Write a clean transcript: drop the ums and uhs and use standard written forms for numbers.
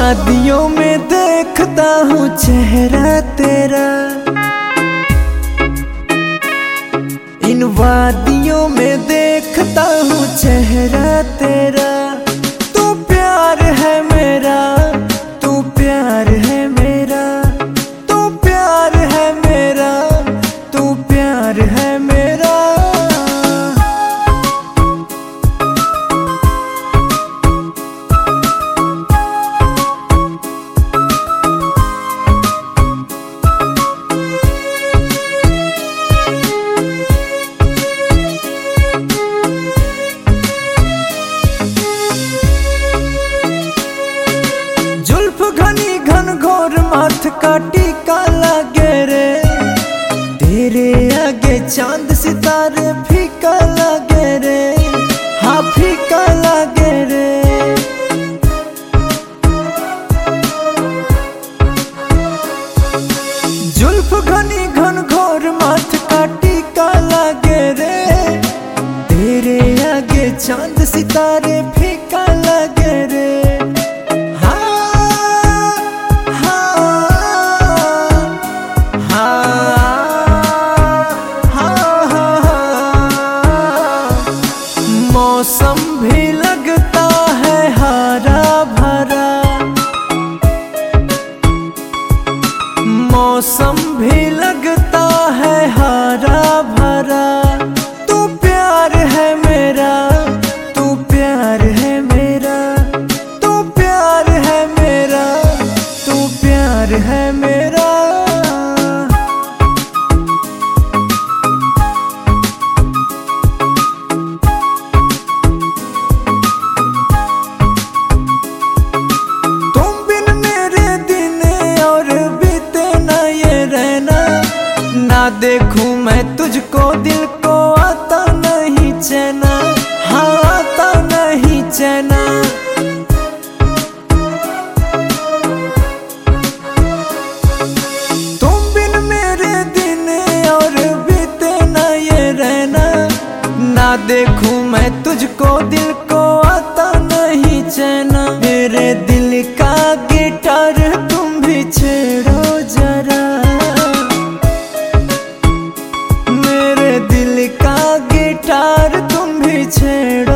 वादियों में देखता हूँ चेहरा तेरा, इन वादियों में देखता हूँ चेहरा तेरा। तू प्यार है मेरा, तू प्यार है मेरा, तू प्यार है मेरा, तू प्यार है मेरा। घनी घन घोर माथ का टीका लागे रे, तेरे आगे चांद सितारे फीका लागे रे, हाँ फीका लागे रे। जुल्फ घनी घन घोर माथ का टीका लागे रे, तेरे आगे चांद सितारे फीका लागे रे। मौसम भी लगता है हरा भरा, मौसम भी लगता है हरा भरा। तू प्यार है मेरा, तू प्यार है मेरा, तू प्यार है मेरा, तू प्यार है मेरा। ना देखूं मैं तुझको दिल को आता नहीं चैना, हाँ आता नहीं चैना। तुम बिन मेरे दिन और बीते ना ये रहना, ना देखूं मैं तुझको दिल को आता नहीं चैना। मेरे दिल का गिटार तुम भी छेड़ो जरा, दिल का गिटार तुम भी छेड़ो।